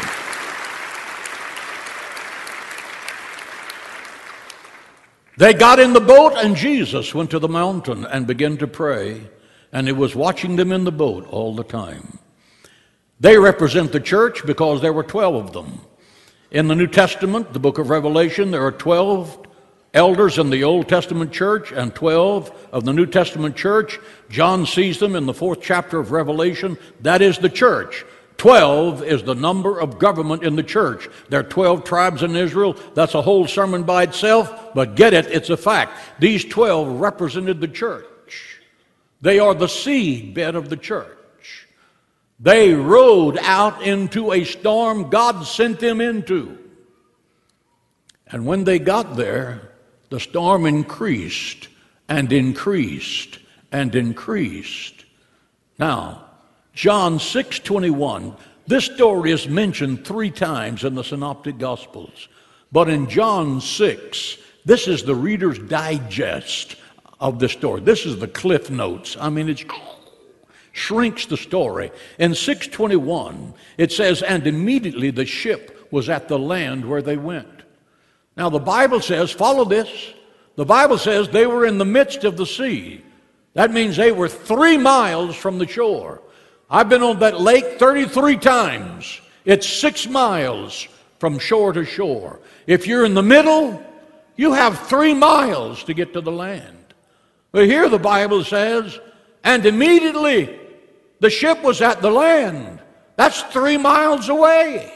They got in the boat, and Jesus went to the mountain and began to pray, and he was watching them in the boat all the time. They represent the church because there were twelve of them. In the New Testament, the book of Revelation, there are twelve elders in the Old Testament church and twelve of the New Testament church. John sees them in the fourth chapter of Revelation. That is the church. Twelve is the number of government in the church. There are twelve tribes in Israel. That's a whole sermon by itself, but get it, it's a fact. These twelve represented the church. They are the seed bed of the church. They rode out into a storm God sent them into. And when they got there, the storm increased and increased and increased. Now, John six twenty-one, this story is mentioned three times in the Synoptic Gospels. But in John six, this is the Reader's Digest of the story. This is the Cliff Notes. I mean, it shrinks the story. In six twenty-one, it says, "And immediately the ship was at the land where they went." Now, the Bible says, follow this, the Bible says they were in the midst of the sea. That means they were three miles from the shore. I've been on that lake thirty-three times. It's six miles from shore to shore. If you're in the middle, you have three miles to get to the land. But here the Bible says, and immediately the ship was at the land. That's three miles away.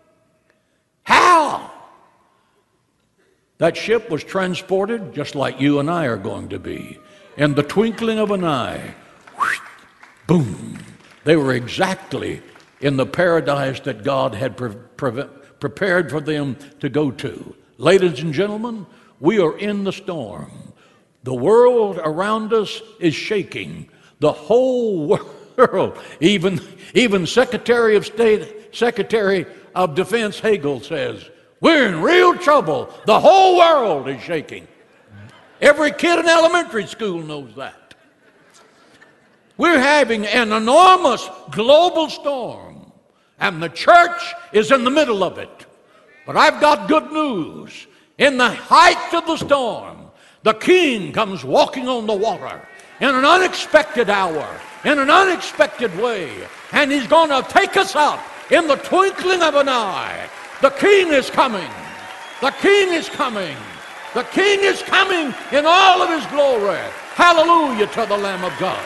How? That ship was transported just like you and I are going to be. In the twinkling of an eye, whoosh, boom. They were exactly in the paradise that God had pre- pre- prepared for them to go to. Ladies and gentlemen, we are in the storm. The world around us is shaking. The whole world, even, even Secretary of State, Secretary of Defense Hagel says, we're in real trouble. The whole world is shaking. Every kid in elementary school knows that. We're having an enormous global storm, and the church is in the middle of it. But I've got good news. In the height of the storm, the King comes walking on the water in an unexpected hour, in an unexpected way, and he's going to take us up in the twinkling of an eye. The King is coming. The King is coming. The King is coming in all of his glory. Hallelujah to the Lamb of God.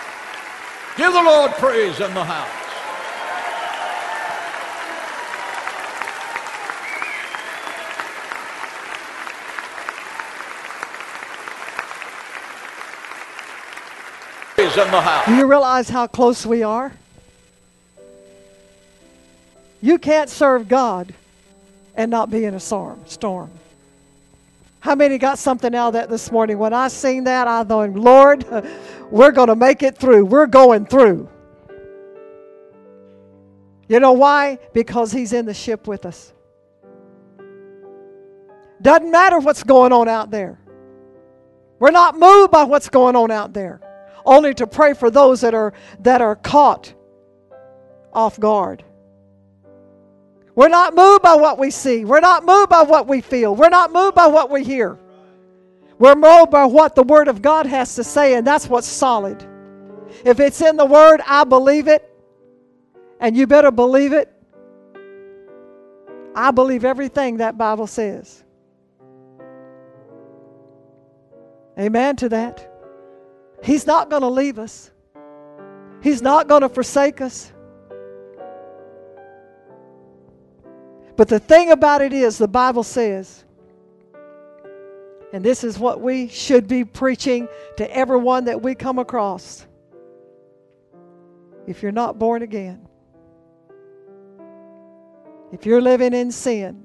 Give the Lord praise in the house. is in the house. Do you realize how close we are? You can't serve God and not be in a storm. storm. How many got something out of that this morning? When I seen that, I thought, Lord, we're going to make it through. We're going through. You know why? Because He's in the ship with us. Doesn't matter what's going on out there. We're not moved by what's going on out there. Only to pray for those that are that are caught off guard. We're not moved by what we see. We're not moved by what we feel. We're not moved by what we hear. We're moved by what the Word of God has to say, and that's what's solid. If it's in the Word, I believe it, and you better believe it. I believe everything that Bible says. Amen to that. He's not going to leave us. He's not going to forsake us. But the thing about it is, the Bible says, and this is what we should be preaching to everyone that we come across. If you're not born again, if you're living in sin,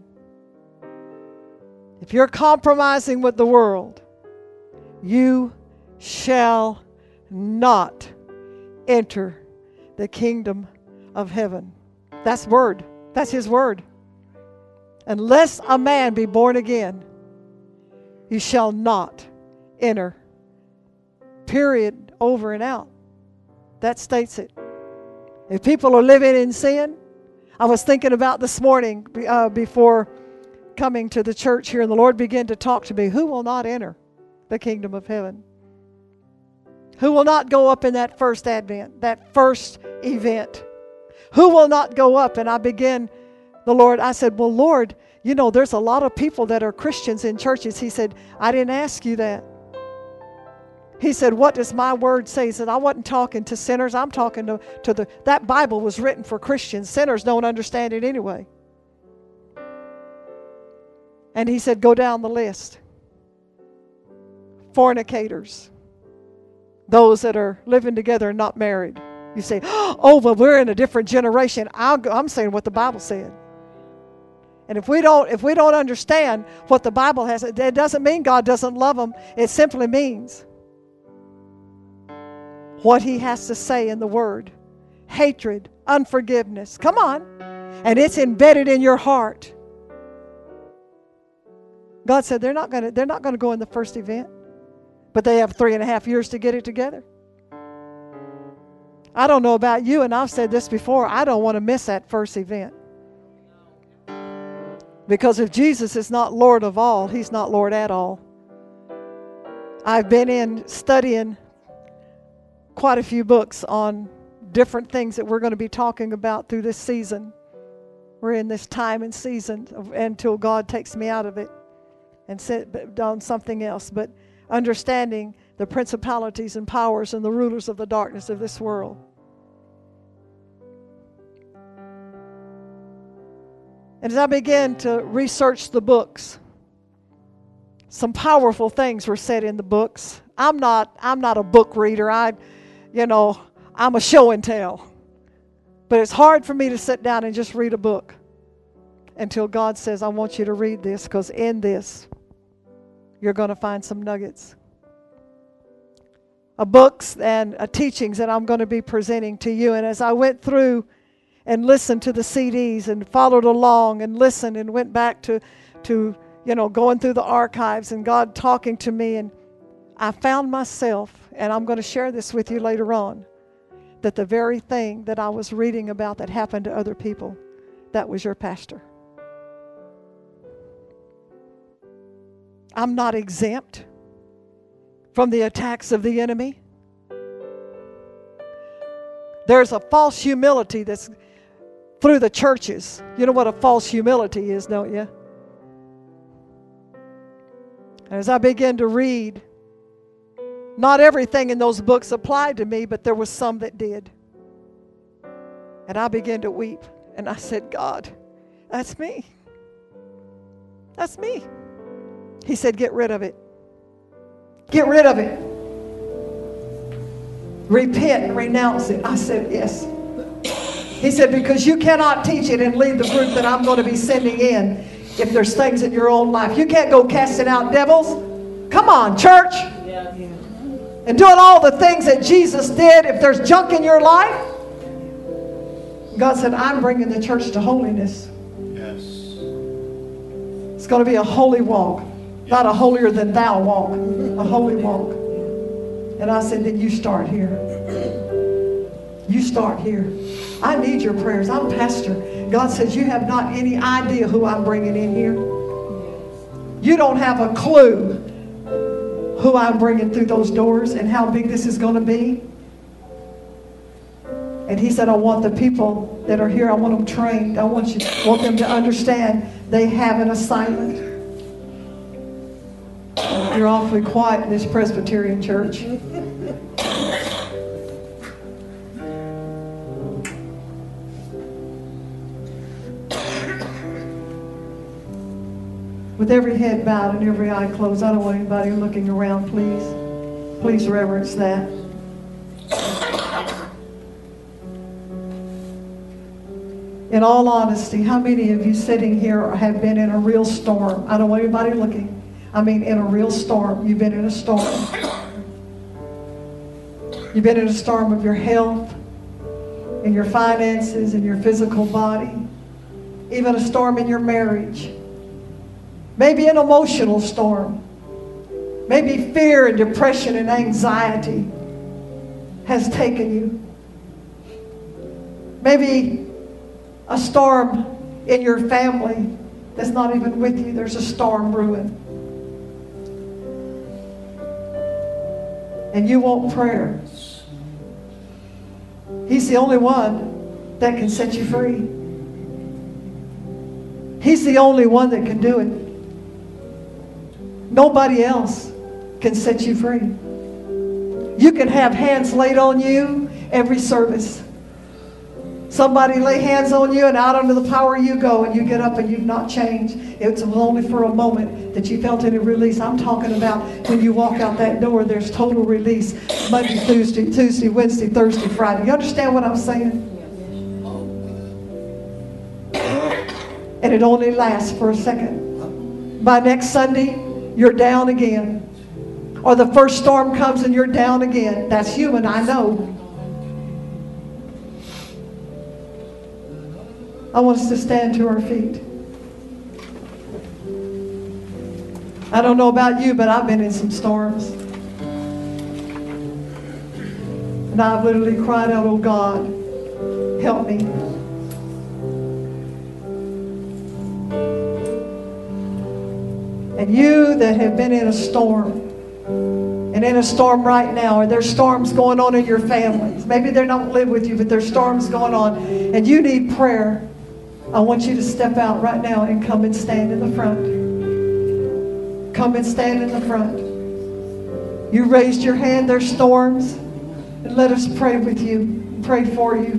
if you're compromising with the world, you shall not enter the kingdom of heaven. That's word. That's His word. Unless a man be born again, you shall not enter. Period. Over and out. That states it. If people are living in sin, I was thinking about this morning uh, before coming to the church here, and the Lord began to talk to me. Who will not enter the kingdom of heaven? Who will not go up in that first advent, that first event? Who will not go up? And I began, the Lord, I said, well, Lord, you know, there's a lot of people that are Christians in churches. He said, I didn't ask you that. He said, what does my word say? He said, I wasn't talking to sinners. I'm talking to, to the, that Bible was written for Christians. Sinners don't understand it anyway. And he said, go down the list. Fornicators. Those that are living together and not married. You say, oh, well, we're in a different generation. I'll go, I'm saying what the Bible said. And if we don't, if we don't understand what the Bible has, it doesn't mean God doesn't love them. It simply means what He has to say in the Word. Hatred, unforgiveness. Come on. And it's embedded in your heart. God said they're not going to, they're not going to go in the first event. But they have three and a half years to get it together. I don't know about you, and I've said this before, I don't want to miss that first event. Because if Jesus is not Lord of all, He's not Lord at all. I've been in studying quite a few books on different things that we're going to be talking about through this season. We're in this time and season of, until God takes me out of it and set on something else. But understanding the principalities and powers and the rulers of the darkness of this world. And as I began to research the books, some powerful things were said in the books. I'm not, I'm not a book reader. I, you know, I'm a show and tell. But it's hard for me to sit down and just read a book until God says, I want you to read this, because in this, you're going to find some nuggets. A books and a teachings that I'm going to be presenting to you. And as I went through and listened to the C Ds and followed along and listened and went back to, to you know, going through the archives and God talking to me, and I found myself, and I'm going to share this with you later on, that the very thing that I was reading about that happened to other people, that was your pastor. I'm not exempt from the attacks of the enemy. There's a false humility that's through the churches. You know what a false humility is, don't you? As I began to read, not everything in those books applied to me, but there was some that did. And I began to weep. And I said, God, that's me. That's me. He said, get rid of it. Get rid of it. repent and renounce it. I said, yes. He said, because you cannot teach it and lead the group that I'm going to be sending in if there's things in your own life. You can't go casting out devils. Come on, church. And doing all the things that Jesus did. If there's junk in your life, God said, I'm bringing the church to holiness. Yes. It's going to be a holy walk. Not a holier than thou walk. A holy walk. And I said, then you start here. You start here. I need your prayers. I'm pastor. God says, you have not any idea who I'm bringing in here. You don't have a clue who I'm bringing through those doors and how big this is going to be. And he said, I want the people that are here, I want them trained. I want you, want them to understand they have an assignment. You're awfully quiet in this Presbyterian church. With every head bowed and every eye closed, I don't want anybody looking around, please. Please reverence that. In all honesty, how many of you sitting here have been in a real storm? I don't want anybody looking. I mean, in a real storm. You've been in a storm. You've been in a storm of your health, in your finances, in your physical body. Even a storm in your marriage. Maybe an emotional storm. Maybe fear and depression and anxiety has taken you. Maybe a storm in your family that's not even with you. There's a storm brewing. And you want prayer. He's the only one that can set you free. He's the only one that can do it. Nobody else can set you free. You can have hands laid on you every service. Somebody lay hands on you and out under the power you go, and you get up and you've not changed. It's only for a moment that you felt any release. I'm talking about when you walk out that door, there's total release. Monday, Tuesday, Tuesday, Wednesday, Thursday, Friday. You understand what I'm saying? And it only lasts for a second. By next Sunday, you're down again. Or the first storm comes and you're down again. That's human, I know. I want us to stand to our feet. I don't know about you, but I've been in some storms. And I've literally cried out, oh God, help me. And you that have been in a storm, and in a storm right now, or there's storms going on in your families. Maybe they don't live with you, but there's storms going on, and you need prayer. I want you to step out right now and come and stand in the front. Come and stand in the front. You raised your hand, there's storms, and let us pray with you, pray for you.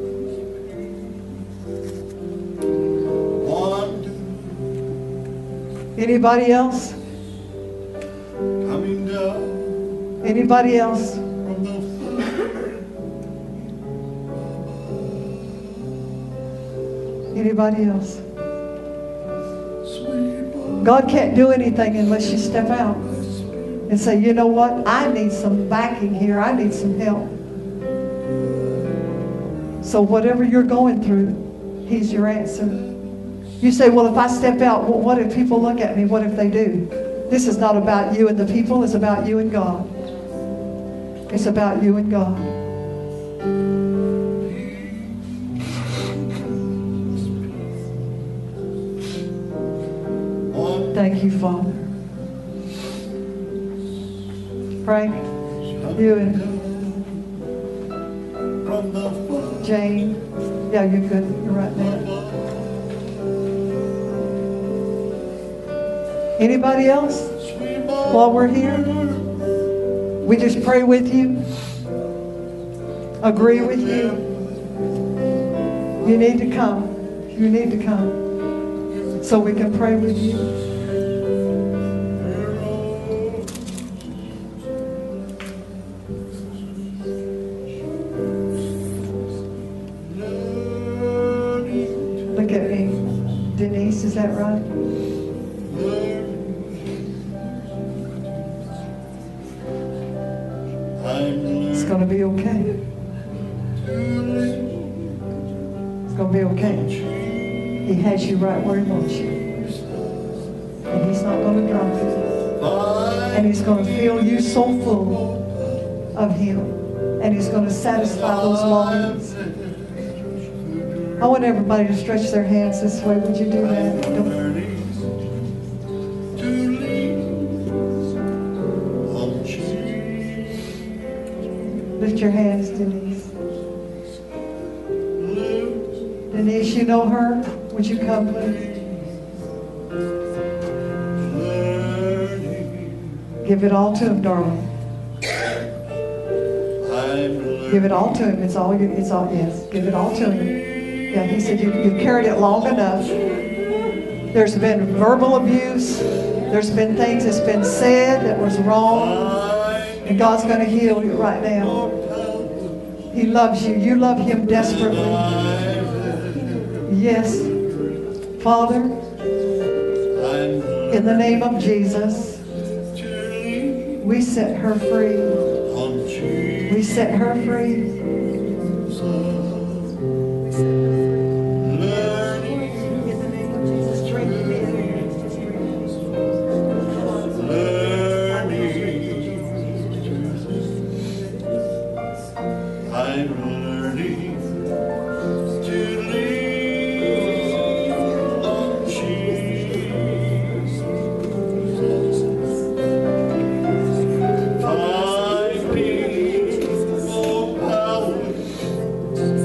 One, Anybody else? coming down Anybody else? from the Anybody else? sweet God can't do anything unless you step out and say, you know what? I need some backing here. I need some help. So whatever you're going through, He's your answer. You say, well, if I step out, well, what if people look at me? What if they do? This is not about you and the people. It's about you and God. It's about you and God. Thank you, Father. Frank, you and from the far Jane. Yeah, you're good. You're right there. Anybody else? While we're here, we just pray with you. Agree with you. You need to come. You need to come so we can pray with you. that right? It's going to be okay. It's going to be okay. He has you right where he wants you. And he's not going to drop you. And he's going to fill you so full of him. And he's going to satisfy those longings. I want everybody to stretch their hands this way. Would you do that? Don't- Lift your hands, Denise. Denise, you know her? Would you come, please? Give it all to him, darling. Give it all to him. It's all you. It's all. Yes. Give it all to him. Yeah. He said you you carried it long enough. There's been verbal abuse. There's been things that's been said that was wrong. And God's going to heal you right now. He loves you. You love him desperately. Yes. Father, in the name of Jesus, we set her free. We set her free. In the name of Jesus, drink I'm learning to lean on Jesus. I need more power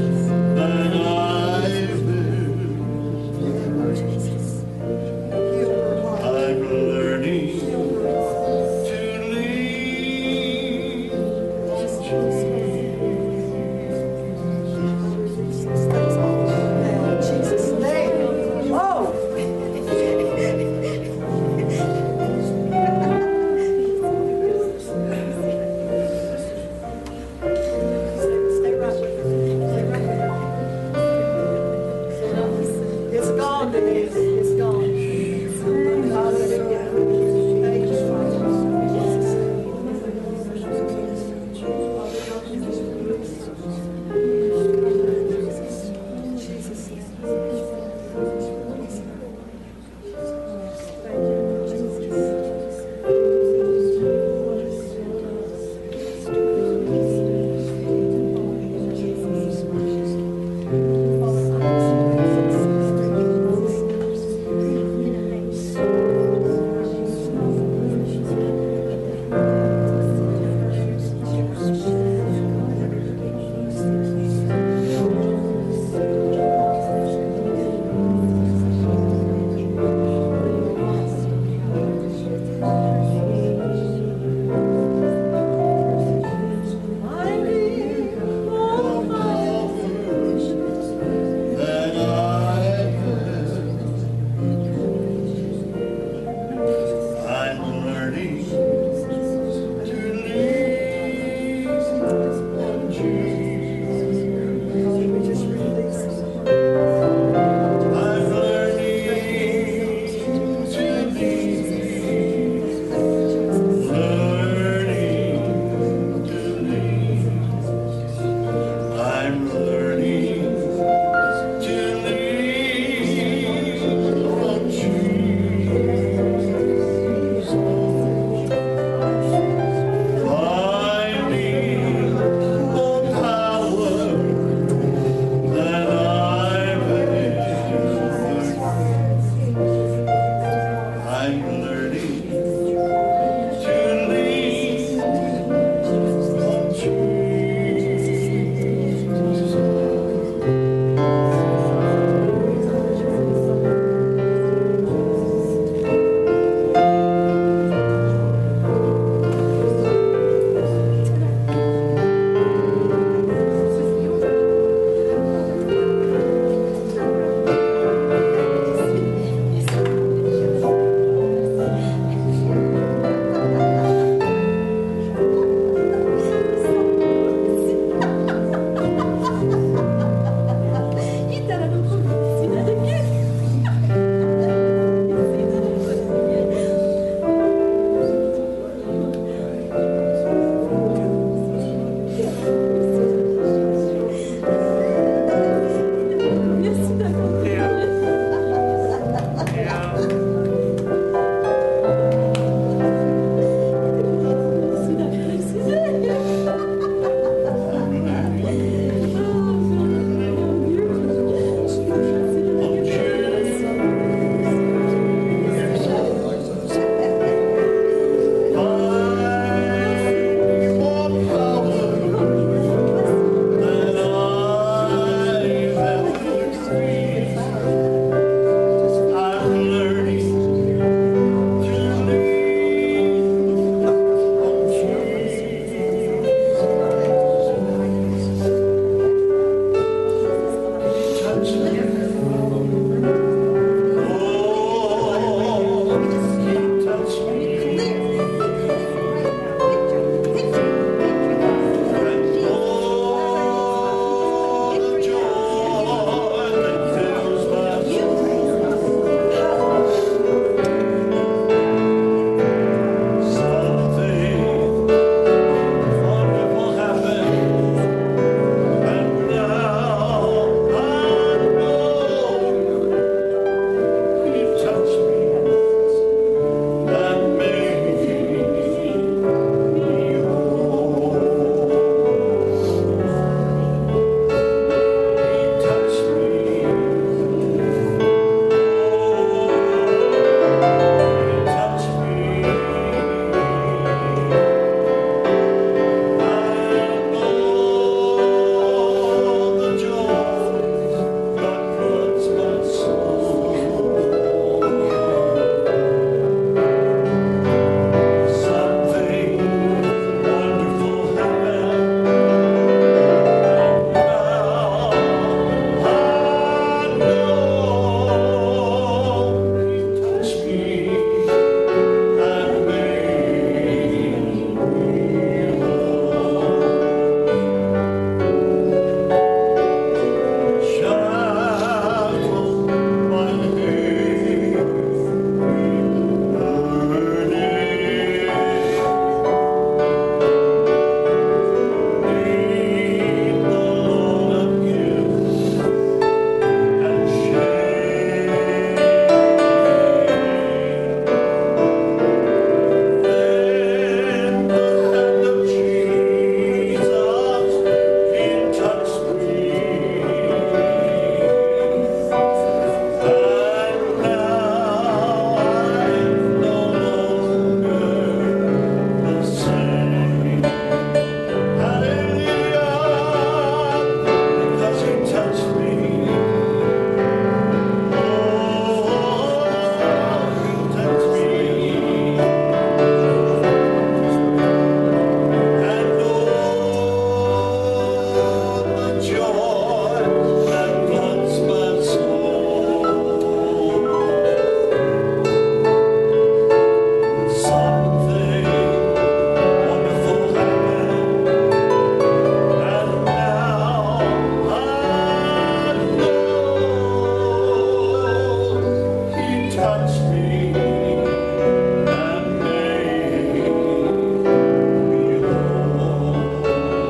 touched me and made me whole.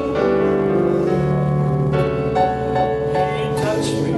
He touched me.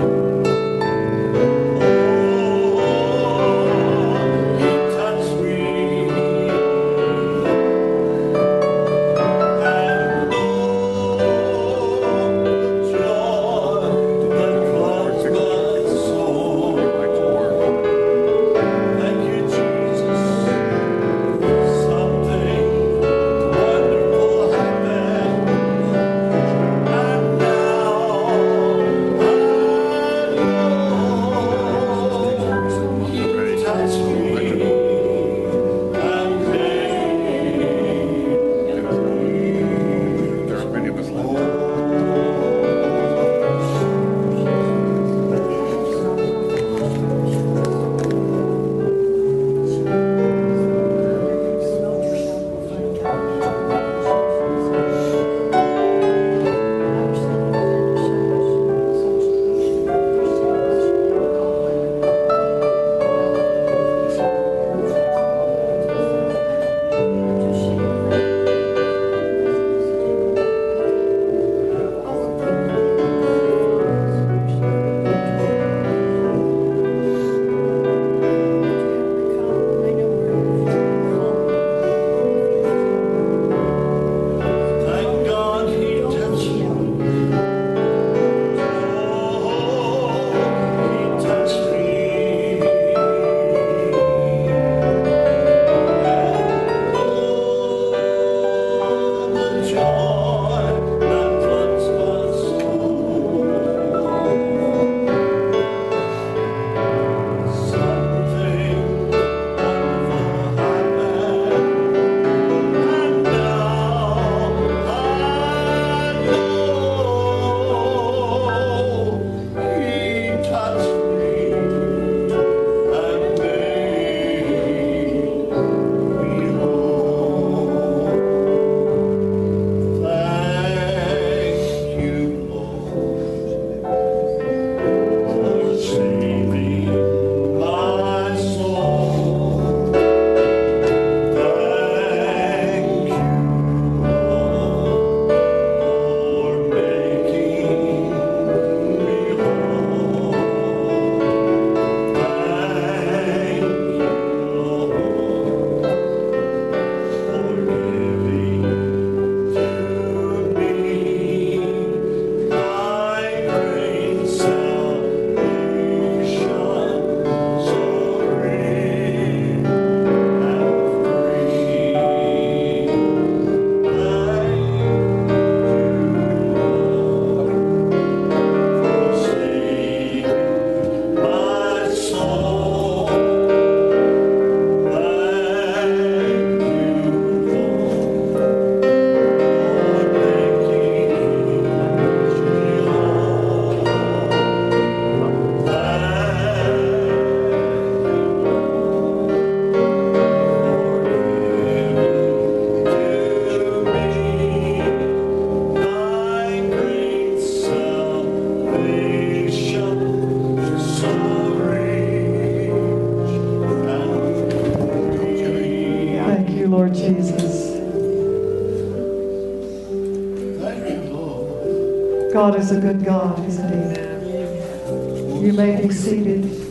Lord Jesus. Thank you, Lord. God is a good God, isn't He? You may be seated.